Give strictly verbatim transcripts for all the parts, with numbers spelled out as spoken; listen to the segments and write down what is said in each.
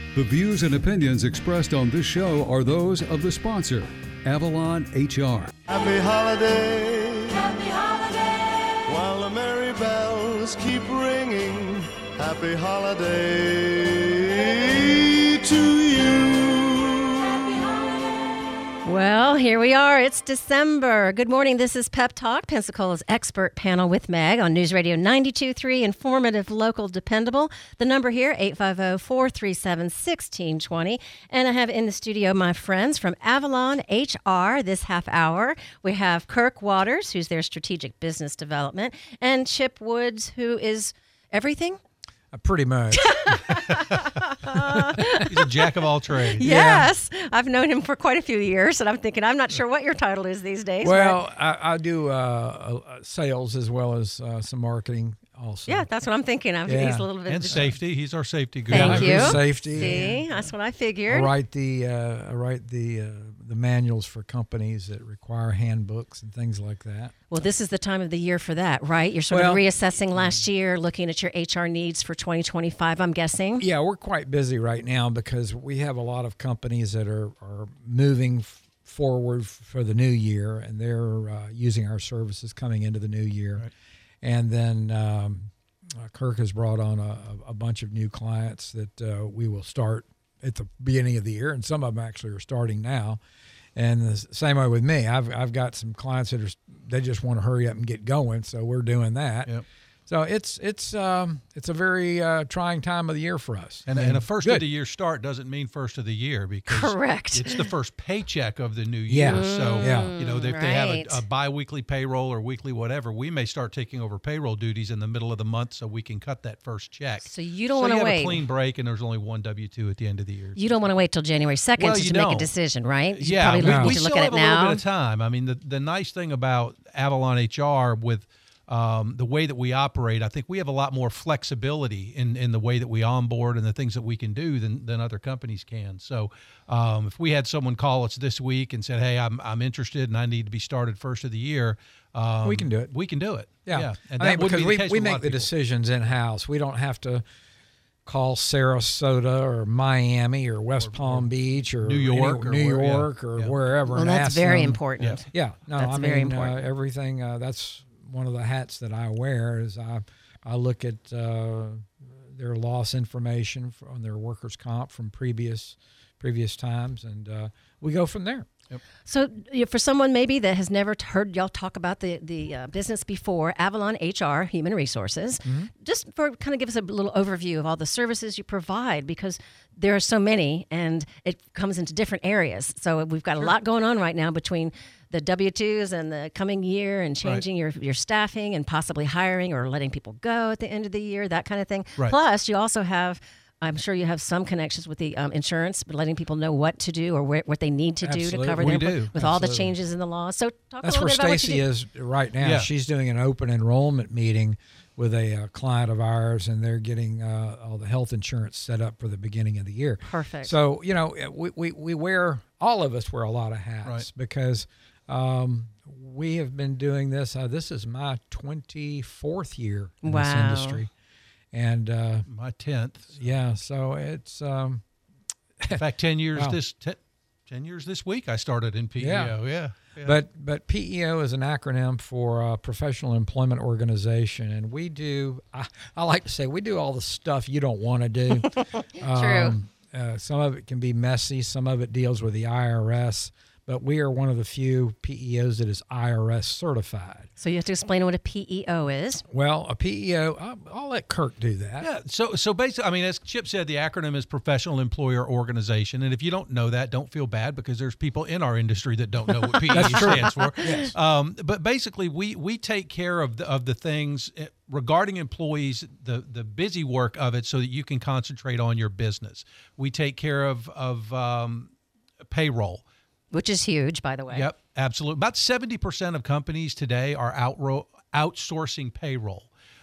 The views and opinions expressed on this show are those of the sponsor, Avalon H R. Happy holiday, happy holiday, while the merry bells keep ringing. Happy holiday to you. Well, here we are. It's December. Good morning. This is Pep Talk, Pensacola's expert panel with Meg on News Radio ninety-two point three, informative, local, dependable. The number here, eight five zero, four three seven, one six two zero. And I have in the studio my friends from Avalon H R this half hour. We have Kirk Waters, who's their strategic business development, and Chip Woods, who is everything. Uh, pretty much. He's a jack of all trades. Yes. Yeah. I've known him for quite a few years, and I'm thinking, I'm not sure what your title is these days. Well, I, I do uh, uh, sales as well as uh, some marketing also. Yeah, that's what I'm thinking of. Yeah. He's a little bit. And safety. He's our safety guy. Thank Yeah, you. Safety. See, that's what I figured. I write the uh, I write the uh, the manuals for companies that require handbooks and things like that. Well, this is the time of the year for that, right? You're sort well, of reassessing last year, looking at your H R needs for twenty twenty-five, I'm guessing. Yeah, we're quite busy right now because we have a lot of companies that are, are moving f- forward for the new year, and they're uh, using our services coming into the new year. Right. And then um, uh, Kirk has brought on a, a bunch of new clients that uh, we will start at the beginning of the year, and some of them actually are starting now. And the same way with me, I've I've got some clients that are they just want to hurry up and get going, so we're doing that. Yep. So it's it's um, it's a very uh, trying time of the year for us. And, and a first Good. of the year start doesn't mean first of the year because Correct. it's the first paycheck of the new year. Yeah. So, Yeah. you know, if they have Right. a, a bi-weekly payroll or weekly whatever, we may start taking over payroll duties in the middle of the month so we can cut that first check. So you don't so want you to have wait. a clean break and there's only one W two at the end of the year. You don't want to wait till January second Well, to you make a don't. decision, right? You Yeah, probably we, need we to still look at have it a little now. bit of time. I mean, the, the nice thing about Avalon H R with um, the way that we operate, I think we have a lot more flexibility in, in the way that we onboard and the things that we can do than, than other companies can. So um, if we had someone call us this week and said, hey, I'm I'm interested and I need to be started first of the year, um, We can do it. We can do it. Yeah, yeah. And I that think wouldn't because be the we case we with a lot make of the people. decisions in house. We don't have to call Sarasota or Miami or West Palm Beach or New York any, or New where- yeah, York or yeah. wherever. Well, and that's ask very them- important. Yeah. Yeah, no, That's I very mean important. Uh, everything. Uh, that's one of the hats that I wear. Is I I look at uh, their loss information on their workers' comp from previous previous times, and uh, we go from there. So you know, for someone maybe that has never t- heard y'all talk about the, the uh, business before, Avalon H R, Human Resources, Mm-hmm. just for kind of give us a little overview of all the services you provide, because there are so many and it comes into different areas. So we've got a lot going on right now between the W two's and the coming year and changing your, your staffing and possibly hiring or letting people go at the end of the year, that kind of thing. Right. Plus, you also have I'm sure you have some connections with the um, insurance, but letting people know what to do or where, what they need to do Absolutely. to cover We their do. with all the Absolutely. changes in the law. So talk That's a where little bit about what Stacy you do. is right now. Yeah. She's doing an open enrollment meeting with a uh, client of ours, and they're getting uh, all the health insurance set up for the beginning of the year. Perfect. So, you know, we, we, we wear, all of us wear a lot of hats Right. because um, we have been doing this. Uh, this is my twenty-fourth year in this Wow. industry. And uh, My tenth. yeah, so it's, um, In fact, ten years Wow. this te- ten years this week I started in P E O. Yeah. Yeah. yeah. But but P E O is an acronym for uh, Professional Employment Organization, and we do. I, I like to say we do all the stuff you don't want to do. True. Uh, some of it can be messy. Some of it deals with the I R S. But we are one of the few P E Os that is I R S certified. So you have to explain what a P E O is. Well, a P E O, I'll, I'll let Kirk do that. Yeah, so so basically, I mean, as Chip said, the acronym is Professional Employer Organization, and if you don't know that, don't feel bad because there's people in our industry that don't know what P E O stands for. Yes. Um, but basically, we we take care of the of the things regarding employees, the the busy work of it, so that you can concentrate on your business. We take care of of um, payroll. Which is huge, by the way. Yep, absolutely. About seventy percent of companies today are outro- outsourcing payroll.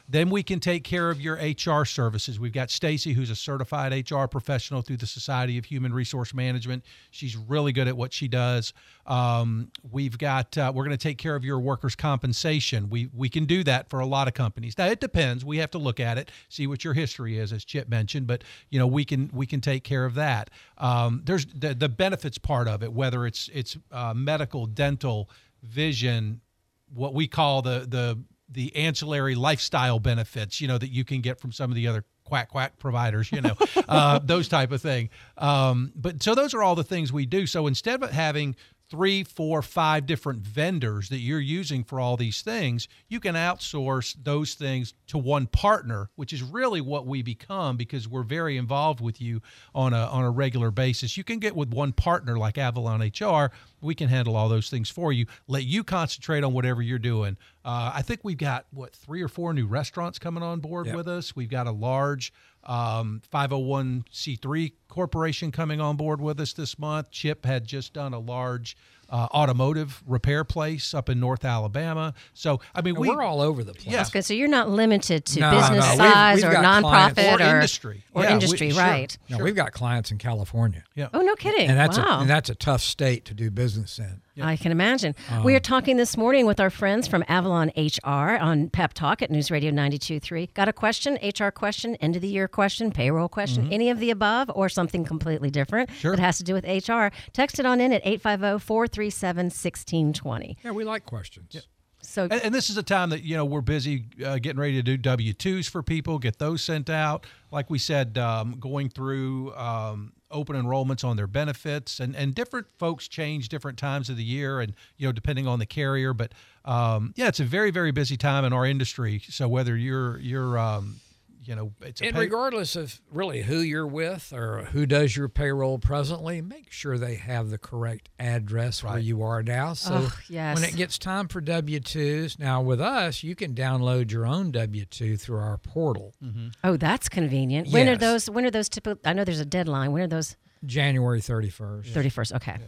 Then we can take care of your H R services. We've got Stacy, who's a certified H R professional through the Society of Human Resource Management. She's really good at what she does. Um, we've got uh, we're going to take care of your workers' compensation. We we can do that for a lot of companies. Now it depends. We have to look at it, see what your history is, as Chip mentioned. But you know we can we can take care of that. Um, there's the, the benefits part of it, whether it's it's uh, medical, dental, vision, what we call the the the ancillary lifestyle benefits, you know, that you can get from some of the other quack quack providers, you know, uh, those type of thing. Um, but so those are all the things we do. So instead of having three, four, five different vendors that you're using for all these things, you can outsource those things to one partner, which is really what we become because we're very involved with you on a on a regular basis. You can get with one partner like Avalon H R. We can handle all those things for you, let you concentrate on whatever you're doing. Uh, I think we've got, what, three or four new restaurants coming on board Yep. with us. We've got a large um, five oh one c three corporation coming on board with us this month. Chip had just done a large uh, automotive repair place up in North Alabama. So, I mean, And we, we're all over the place. Yeah. That's good. So you're not limited to No, business no, we've- size we've or got clients- nonprofit or or industry. or Yeah, we- industry, sure. right? No, we've got clients in California. Yeah. Oh, no kidding. And that's wow. a, and that's a tough state to do business in. I can imagine. Um, we are talking this morning with our friends from Avalon H R on Pep Talk at News Radio ninety-two point three. Got a question, H R question, end of the year question, payroll question, any of the above, or something completely different Mm-hmm. Sure. that has to do with H R? Text it on in at eight five zero, four three seven, one six two zero. Yeah, we like questions. So And, and this is a time that, you know, we're busy uh, getting ready to do W two's for people, get those sent out. Like we said, um, going through um, open enrollments on their benefits, and, and different folks change different times of the year and, you know, depending on the carrier. But, um, yeah, it's a very, very busy time in our industry. So whether you're, you're um, you know, it's a And pay- regardless of really who you're with or who does your payroll presently, make sure they have the correct address where Right. you are now. So Oh, yes. when it gets time for W two's, now with us, you can download your own W two through our portal. oh, that's convenient. When are Yes. those? When are those typical? I know there's a deadline. When are those? January thirty-first. thirty-first. Okay.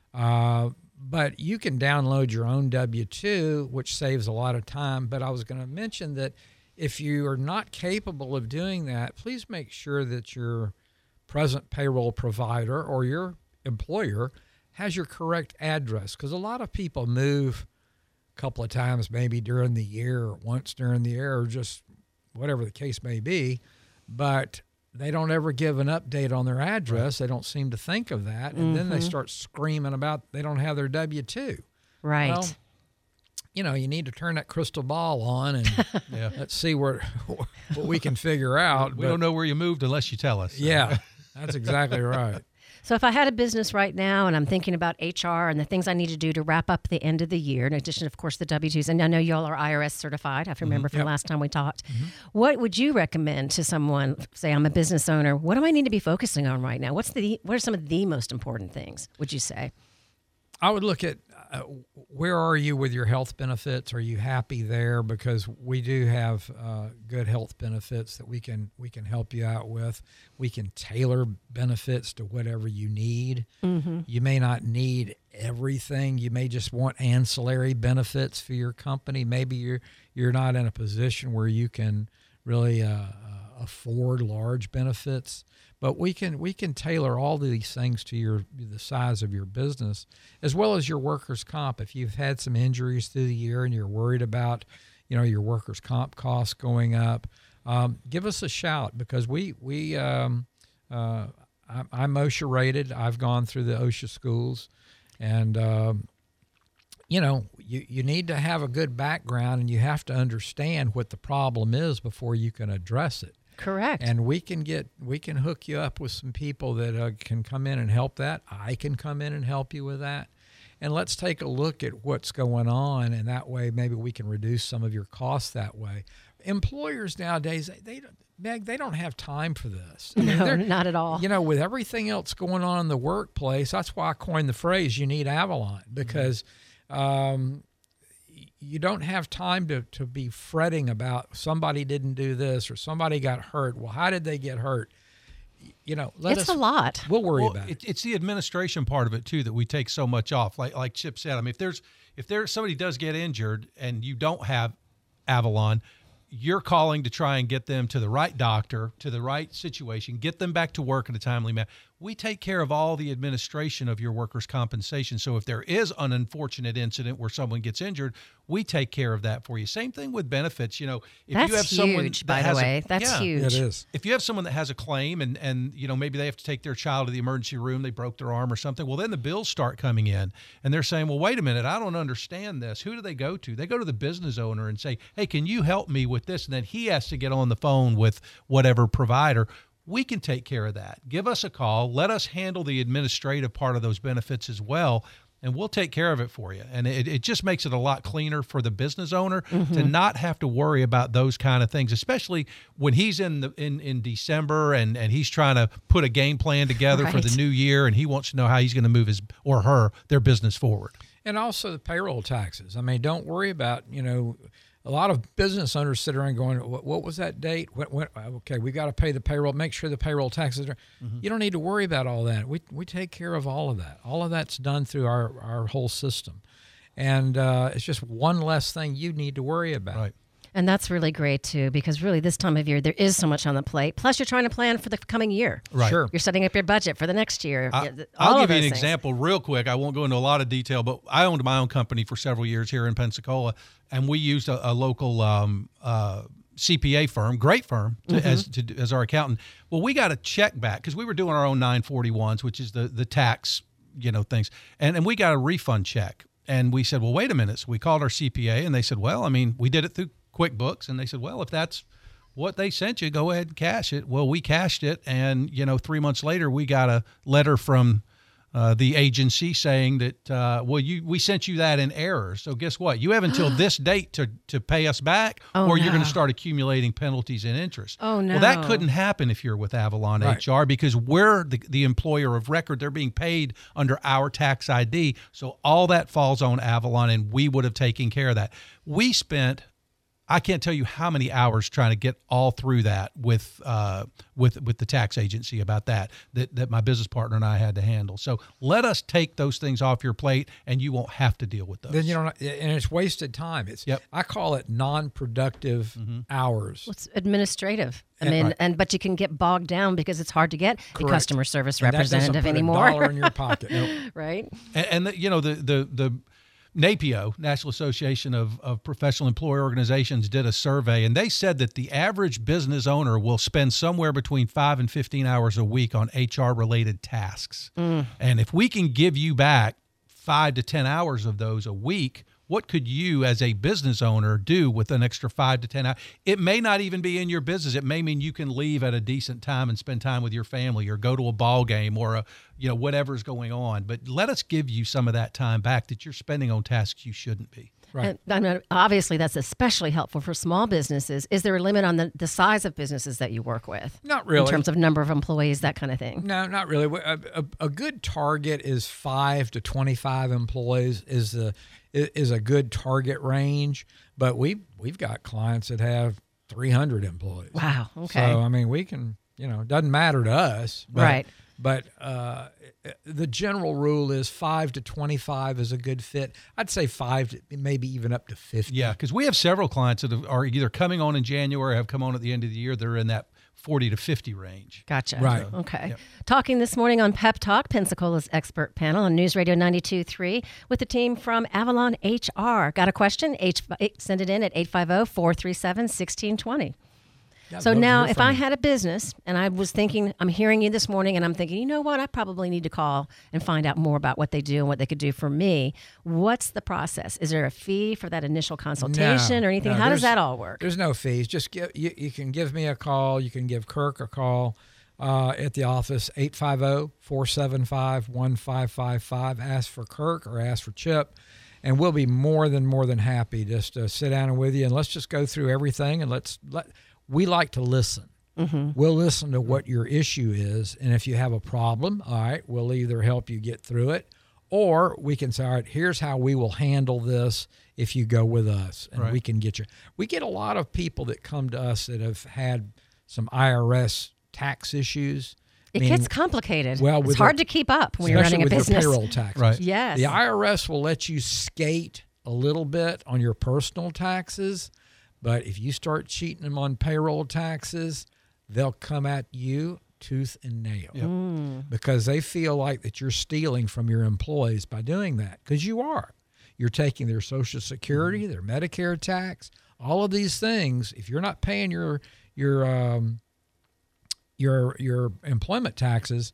Uh, but you can download your own W two, which saves a lot of time. But I was going to mention that if you are not capable of doing that, please make sure that your present payroll provider or your employer has your correct address, because a lot of people move a couple of times maybe during the year or once during the year or just whatever the case may be, but they don't ever give an update on their address. They don't seem to think of that. And then they start screaming about they don't have their W two. Right. Well, you know, you need to turn that crystal ball on and Yeah. let's see what what we can figure out. We But don't know where you moved unless you tell us. yeah, that's exactly right. So if I had a business right now and I'm thinking about H R and the things I need to do to wrap up the end of the year, in addition, of course, the W two's, and I know y'all are I R S certified, I remember from Yep. last time we talked. What would you recommend to someone, say I'm a business owner, what do I need to be focusing on right now? What's the What are some of the most important things, would you say? I would look at uh, where are you with your health benefits? Are you happy there? Because we do have uh, good health benefits that we can we can help you out with. We can tailor benefits to whatever you need. Mm-hmm. You may not need everything. You may just want ancillary benefits for your company. Maybe you're you're not in a position where you can really uh, uh, afford large benefits. But we can we can tailor all these things to your the size of your business, as well as your workers' comp. If you've had some injuries through the year and you're worried about, you know, your workers' comp costs going up, um, give us a shout, because we we um, uh, I'm, I'm OSHA rated. I've gone through the OSHA schools, and um, you know you you need to have a good background, and you have to understand what the problem is before you can address it. Correct. And we can get we can hook you up with some people that uh, can come in and help that. I can come in and help you with that. And let's take a look at what's going on, and that way maybe we can reduce some of your costs that way. Employers nowadays, they, they don't, Meg, they don't have time for this. I mean, no, they're- not at all. You know, with everything else going on in the workplace, that's why I coined the phrase, you need Avalon, because um, you don't have time to, to be fretting about somebody didn't do this or somebody got hurt. Well, how did they get hurt? You know, let it's us, a lot. We'll worry Well, about it. it, it's the administration part of it too that we take so much off. Like like Chip said, I mean, if there's if there's somebody does get injured and you don't have Avalon, you're calling to try and get them to the right doctor, to the right situation, get them back to work in a timely manner. We take care of all the administration of your workers' compensation. So if there is an unfortunate incident where someone gets injured, we take care of that for you. Same thing with benefits. You know, if That's you have someone huge, that by the has way. a, That's yeah, huge. It is. If you have someone that has a claim and, and, you know, maybe they have to take their child to the emergency room, they broke their arm or something, well, then the bills start coming in and they're saying, well, wait a minute, I don't understand this. Who do they go to? They go to the business owner and say, hey, can you help me with this? And then he has to get on the phone with whatever provider. We can take care of that. Give us a call. Let us handle the administrative part of those benefits as well, and we'll take care of it for you. And it, it just makes it a lot cleaner for the business owner mm-hmm. to not have to worry about those kind of things, especially when he's in the in, in December and, and he's trying to put a game plan together right. for the new year, and he wants to know how he's going to move his or her their business forward. And also the payroll taxes. I mean, don't worry about, you know, a lot of business owners sit around going, what, what was that date? When, when, okay, we got to pay the payroll, make sure the payroll taxes are. Mm-hmm. You don't need to worry about all that. We we take care of all of that. All of that's done through our, our whole system. And uh, it's just one less thing you need to worry about. Right. And that's really great, too, because really this time of year, there is so much on the plate. Plus, you're trying to plan for the coming year. Right. Sure. You're setting up your budget for the next year. I, All I'll of give you an those things. example real quick. I won't go into a lot of detail, but I owned my own company for several years here in Pensacola, and we used a, a local um, uh, C P A firm, great firm, to, mm-hmm. as to, as our accountant. Well, we got a check back because we were doing our own nine forty-ones, which is the the tax, you know, things, and and we got a refund check. And we said, well, wait a minute. So we called our C P A, and they said, well, I mean, we did it through QuickBooks, and they said, well, if that's what they sent you, go ahead and cash it. Well, we cashed it, and you know, three months later, we got a letter from uh, the agency saying that, uh, well, you we sent you that in error. So guess what? You have until this date to to pay us back, oh, or no. you're going to start accumulating penalties and interest. Oh no! Well, that couldn't happen if you're with Avalon right. H R because we're the, the employer of record. They're being paid under our tax I D, so all that falls on Avalon, and we would have taken care of that. We spent. I can't tell you how many hours trying to get all through that with uh, with with the tax agency about that, that that my business partner and I had to handle. So let us take those things off your plate, and you won't have to deal with those. Then you don't, and it's wasted time. It's yep. I call it non-productive mm-hmm. hours. Well, it's administrative. I And- mean, right. and but you can get bogged down because it's hard to get a Correct. customer service And that doesn't representative put anymore. A dollar in your pocket. Nope. Right? And, and the, you know the the the NAPIO, National Association of, of Professional Employer Organizations, did a survey, and they said that the average business owner will spend somewhere between five and fifteen hours a week on H R-related tasks. Mm. And if we can give you back five to ten hours of those a week, what could you as a business owner do with an extra five to ten hours? It may not even be in your business. It may mean you can leave at a decent time and spend time with your family or go to a ball game or a, you know, whatever's going on. But let us give you some of that time back that you're spending on tasks you shouldn't be. Right. And, I mean, obviously, that's especially helpful for small businesses. Is there a limit on the, the size of businesses that you work with? Not really. In terms of number of employees, that kind of thing? No, not really. A, a, a good target is five to twenty-five employees is the is a good target range. But we we've got clients that have three hundred employees. Wow. Okay. So I mean, we can, you know, it doesn't matter to us. But, Right. But uh, the general rule is five to twenty-five is a good fit. I'd say five, to maybe even up to fifty. Yeah, because we have several clients that have, are either coming on in January or have come on at the end of the year. They're in that forty to fifty range. Gotcha. Right. Okay. Yep. Talking this morning on Pep Talk, Pensacola's expert panel on News Radio ninety-two point three with the team from Avalon H R. Got a question? H- send it in at eight five zero, four three seven, one six two zero. Yeah, So love to now, hear if from I you. had a business and I was thinking, I'm hearing you this morning and I'm thinking, you know what, I probably need to call and find out more about what they do and what they could do for me. What's the process? Is there a fee for that initial consultation No, or anything? no, How does there's- that all work? There's no fees. Just give you, you can give me a call. You can give Kirk a call uh, at the office, eight five zero, four seven five, one five five five. Ask for Kirk or ask for Chip, and we'll be more than more than happy just to sit down with you and let's just go through everything and let's let. We like to listen. Mm-hmm. We'll listen to what your issue is, and if you have a problem, all right, we'll either help you get through it, or we can say, all right, here's how we will handle this if you go with us, and Right. we can get you. We get a lot of people that come to us that have had some I R S tax issues. It meaning- gets complicated. Well, it's with hard your- to keep up when you're especially running a with business. your payroll taxes. Right. Yes. The I R S will let you skate a little bit on your personal taxes, But if you start cheating them on payroll taxes, they'll come at you tooth and nail Yep. Mm. because they feel like that you're stealing from your employees by doing that, because you are. You're taking their Social Security, their Medicare tax, all of these things. If you're not paying your your um, your your employment taxes,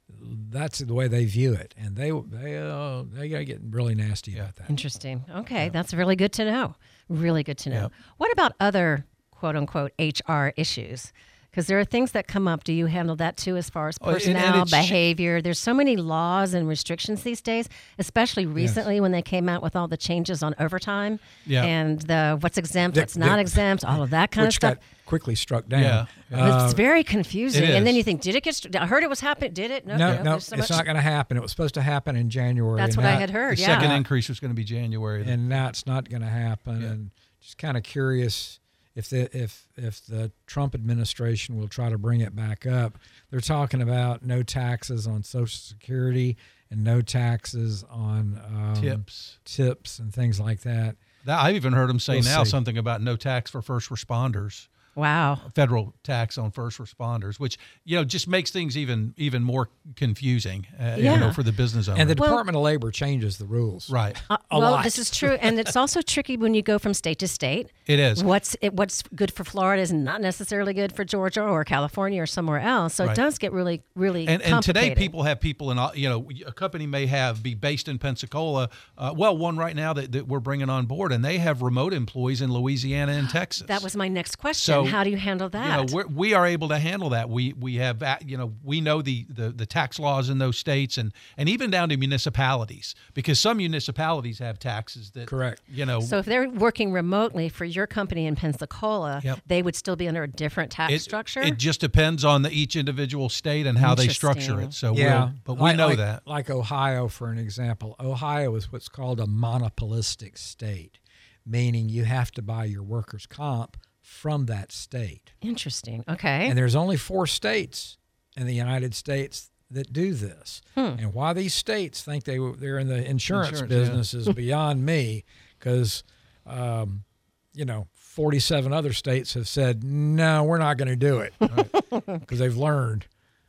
that's the way they view it, and they they uh, they gotta get really nasty Yeah. about that. Interesting. Okay, that's really good to know. Really good to know. Yeah. What about other quote unquote H R issues? Because there are things that come up. Do you handle that too, as far as Oh, and- and personnel, it's- behavior? There's so many laws and restrictions these days, especially recently when they came out with all the changes on overtime Yeah. and the what's exempt, The- what's not the- exempt, all of that kind of Which stuff. got quickly struck down. Yeah. Uh, it's very confusing. it And then is. you think, did it get? St- I heard it was happening. Did it? No, no, no. no, there's so it's much- not going to happen. It was supposed to happen in January. That's and what I now- had The heard. Yeah. second increase was going to be January. and now it's not going to happen. Yeah. And just kind of curious if the if if the Trump administration will try to bring it back up. They're talking about no taxes on Social Security and no taxes on um, Tips. tips and things like that. That, I've even heard them say We'll now see. something about no tax for first responders. Wow. Federal tax on first responders, which you know just makes things even even more confusing, uh, Yeah. you know, for the business owner. And the Well- Department of Labor changes the rules. right, Uh, A well, lot. this is true, and it's also tricky when you go from state to state. it is. What's it, what's good for Florida is not necessarily good for Georgia or California or somewhere else. So Right. it does get really, really And, and today, complicated. people have people in, all- you know, a company may have be based in Pensacola. Uh, well, one right now that, that we're bringing on board, and they have remote employees in Louisiana and Texas. That was my next question. So, How do you handle that? You know, we're, we are able to handle that. We we have, uh, you know, we know the, the, the tax laws in those states, and, and even down to municipalities, because some municipalities have taxes that, Correct. you know, so if they're working remotely for your company in Pensacola, Yep. they would still be under a different tax it, structure? it just depends on the, each individual state and how they structure it. So Yeah, we'll, but we like- know like- that. Like Ohio, for an example, Ohio is what's called a monopolistic state, meaning you have to buy your workers' comp from that state. Interesting. Okay. And there's only four states in the United States that do this. Hmm. And why these states think they they're in the insurance, Insurance, yeah. business is beyond me, because um, you know, forty-seven other states have said no, we're not going to do it because they've learned.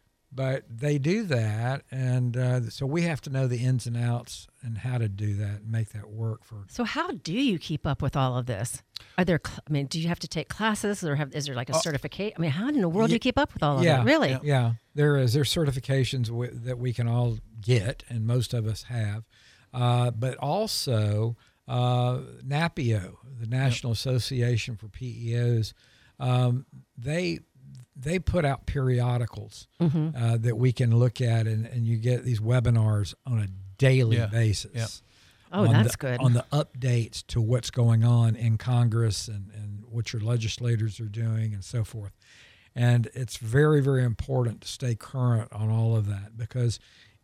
But they do that, and uh, so we have to know the ins and outs and how to do that and make that work for. So how do you keep up with all of this? Are there? cl- I mean, do you have to take classes, or have? Is there like a certificate? I mean, how in the world do you keep up with all of yeah, that? Really? Yeah, yeah. There is there are certifications w- that we can all get, and most of us have, uh, but also uh, NAPIO, the National Association for P E Os, um, they they put out periodicals Mm-hmm. uh, that we can look at, and, and you get these webinars on a daily Yeah, basis. yeah. Oh, on that's the, good. On the updates to what's going on in Congress and, and what your legislators are doing and so forth. And it's very, very important to stay current on all of that, because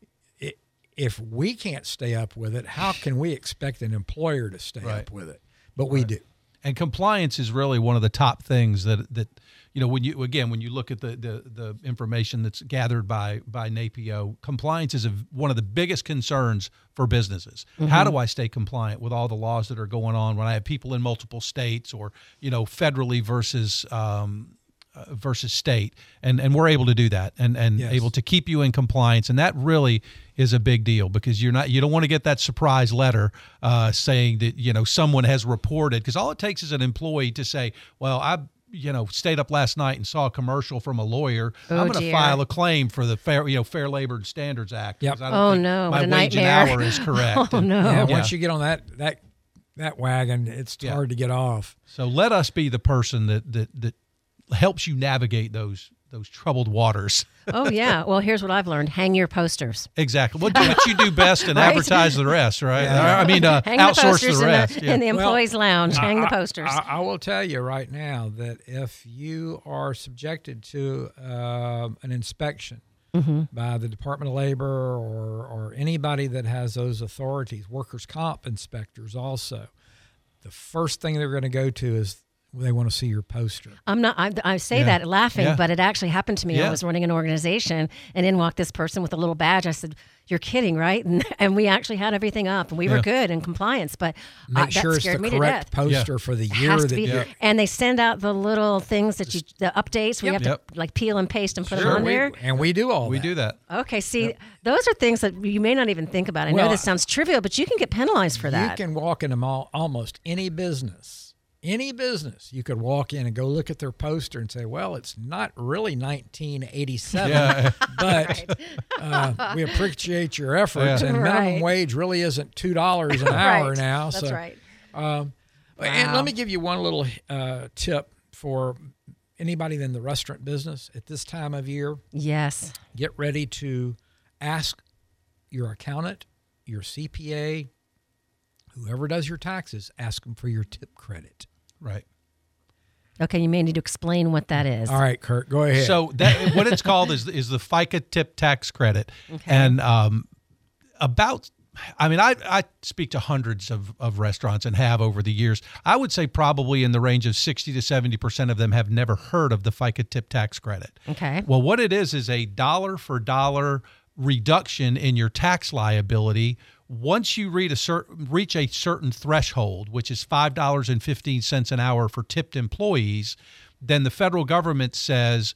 it, if we can't stay up with it, how can we expect an employer to stay Right. up with it? But we do. And compliance is really one of the top things that that you know when you again when you look at the the, the information that's gathered by by NAPIO, compliance is a, one of the biggest concerns for businesses. How do I stay compliant with all the laws that are going on when I have people in multiple states, or you know federally versus um, uh, versus state, and and we're able to do that, and and Yes. able to keep you in compliance, and that really is a big deal, because you're not you don't want to get that surprise letter uh, saying that you know someone has reported, because all it takes is an employee to say, well, I you know stayed up last night and saw a commercial from a lawyer. Oh, I'm going to dear. file a claim for the fair you know Fair Labor and Standards Act. Yep. 'cause I don't Oh, think no, my what a wage nightmare. and hour is correct. Oh, And- no. Yeah, Oh. once you get on that that that wagon, it's Yeah. hard to get off. So let us be the person that that that helps you navigate those those troubled waters. Oh yeah. Well, here's what I've learned: hang your posters. Exactly. What, what you do best and Right. advertise the rest, right? I mean, uh, Hang the outsource posters the in rest. the, yeah. in the Well, employees' lounge. Hang the I- posters. I, I will tell you right now that if you are subjected to um an inspection Mm-hmm. by the Department of Labor or, or anybody that has those authorities, workers' comp inspectors also, the first thing they're going to go to is they want to see your poster. I'm not. I, I say Yeah. that laughing, Yeah. but it actually happened to me. Yeah. I was running an organization, and in walked this person with a little badge. I said, "You're kidding, right?" And, and we actually had everything up, and we were Yeah. good in compliance. But Make uh, sure that it's scared the me to correct death. poster Yeah. for the It year has to that be, you. and they send out the little things that you, the updates where you have Yep. to like peel and paste and put Sure. them on we, there. and we do all We that. do that. Okay, see, those are things that you may not even think about. I Well, know this sounds trivial, but you can get penalized for that. You can walk into all, almost any business. Any business, you could walk in and go look at their poster and say, well, it's not really nineteen eighty-seven, Yeah. but uh, we appreciate your efforts. Yeah. And minimum Right. wage really isn't two dollars an hour Right. now. That's so, right. Um, And let me give you one little uh, tip for anybody in the restaurant business at this time of year. Yes. Get ready to ask your accountant, your C P A, whoever does your taxes, ask them for your tip credit. Right. Okay, you may need to explain what that is. All right, Kurt, go ahead. So that what it's called is is the FICA tip tax credit, and um, about. I mean, I, I speak to hundreds of, of restaurants and have over the years. I would say probably in the range of sixty to seventy percent of them have never heard of the FICA tip tax credit. Okay. Well, what it is is a dollar for dollar reduction in your tax liability once you reach a, cer- reach a certain threshold, which is five dollars and fifteen cents an hour for tipped employees. Then the federal government says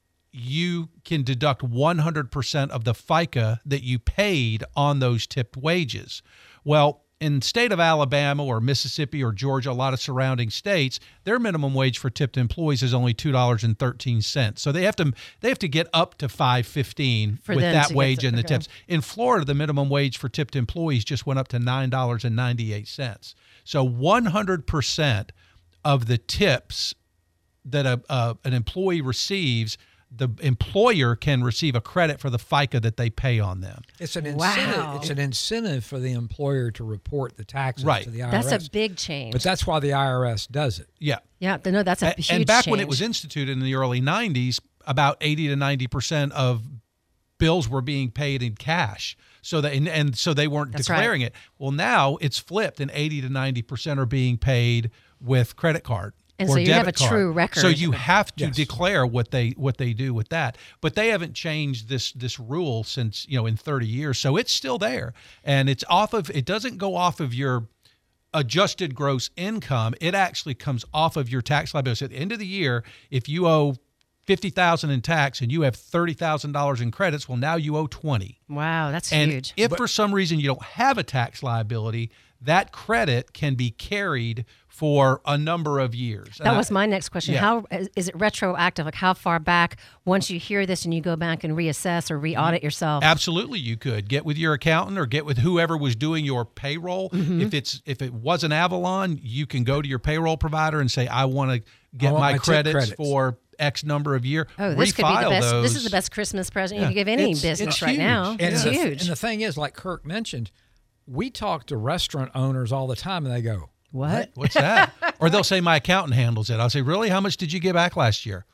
you can deduct one hundred percent of the FICA that you paid on those tipped wages. Well, in the state of Alabama or Mississippi or Georgia, a lot of surrounding states, their minimum wage for tipped employees is only two dollars and thirteen cents. So they have to they have to get up to five fifteen For with them that to get wage to- and the okay. tips. In Florida, the minimum wage for tipped employees just went up to nine dollars and ninety-eight cents. So one hundred percent of the tips that a, uh, an employee receives, the employer can receive a credit for the FICA that they pay on them. it's an Wow. incentive. It's an incentive for the employer to report the taxes Right. to the I R S. That's a big change. But that's why the I R S does it. Yeah. yeah, no, that's a A- huge and back change. when it was instituted in the early nineties, about eighty to ninety percent of bills were being paid in cash. So that and, and so they weren't That's declaring it. Well, now it's flipped and eighty to ninety percent are being paid with credit card. And or so you have debit a true card. record. So you have to Yes. declare what they what they do with that. But they haven't changed this this rule since, you know, in thirty years. So it's still there. And it's off of it doesn't go off of your adjusted gross income. It actually comes off of your tax liability. So at the end of the year, if you owe fifty thousand dollars in tax and you have thirty thousand dollars in credits, well, now you owe twenty. Wow, that's And huge. if for some reason you don't have a tax liability, that credit can be carried for a number of years. That And was I- my next question. yeah. How is is it retroactive? Like how far back once you hear this and you go back and reassess or re-audit yourself? Absolutely, you could get with your accountant or get with whoever was doing your payroll. Mm-hmm. If it's if it wasn't Avalon, you can go to your payroll provider and say, "I want to get want my, my tip credits, credits." for X number of year." Oh, this could be the Refile best. Those. This is the best Christmas present Yeah. you can give any It's- business it's right huge. now. And It's the, huge. And the thing is, like Kirk mentioned, we talk to restaurant owners all the time, and they go, what? What's that? Or they'll say, "My accountant handles it." I'll say, "Really? How much did you get back last year?"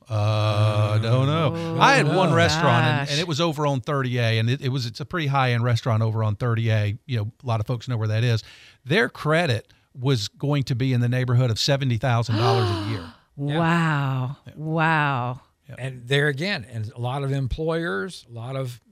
Uh, don't know. I had one restaurant, and, gosh. and it was over on thirty A, and it, it was it's a pretty high end restaurant over on thirty A. You know, a lot of folks know where that is. Their credit was going to be in the neighborhood of seventy thousand dollars a year. Wow. Wow. and there again, and a lot of employers, a lot of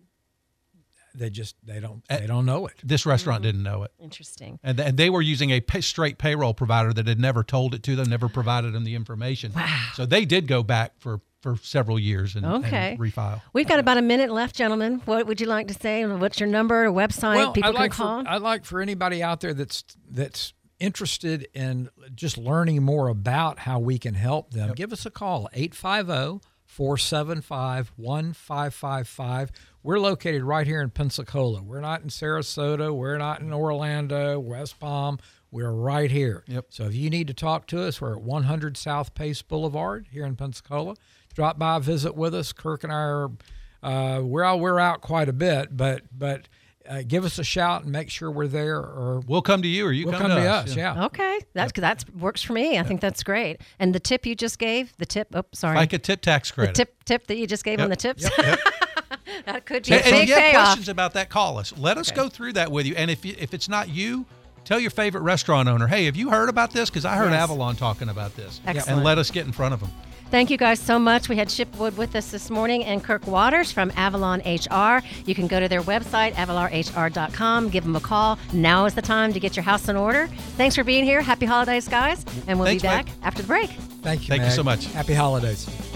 they just they don't they don't know it. This restaurant didn't know it, Interesting. and, and they were using a pay, straight payroll provider that had never told it to them, never provided them the information. Wow. So they did go back for for several years and, Okay. and refile. We've got about a minute left, gentlemen. What would you like to say? What's your number or website Well, people I'd like can call? for I'd like for anybody out there that's that's interested in just learning more about how we can help them. Give us a call, eight five zero, four seven five, one five five five. We're located right here in Pensacola. We're not in Sarasota. We're not in Orlando, West Palm. We're right here. Yep. So if you need to talk to us, we're at one hundred South Pace Boulevard here in Pensacola. Drop by, visit with us. Kirk and I are uh, we're out, we're out quite a bit, but but uh, give us a shout and make sure we're there, or We'll come to you, or you we'll come, come to, to us. us. Yeah. Okay, that's that works for me. I think that's great. And the tip you just gave, the tip. Oh, sorry. Like a tip tax the credit. tip tip that you just gave on the Yep. tips. That could be And, a and if big you have payoff. questions about that, call us. Let us go through that with you. And if you, if it's not you, Tell your favorite restaurant owner, hey, have you heard about this? Because I heard Yes. Avalon talking about this. Excellent. And let us get in front of them. Thank you guys so much. We had Chip Wood with us this morning and Kirk Waters from Avalon H R. You can go to their website, avalon h r dot com. Give them a call. Now is the time to get your house in order. Thanks for being here. Happy holidays, guys. And we'll Thanks, be back Meg. after the break. Thank you, Thank you Meg. so much. Happy holidays.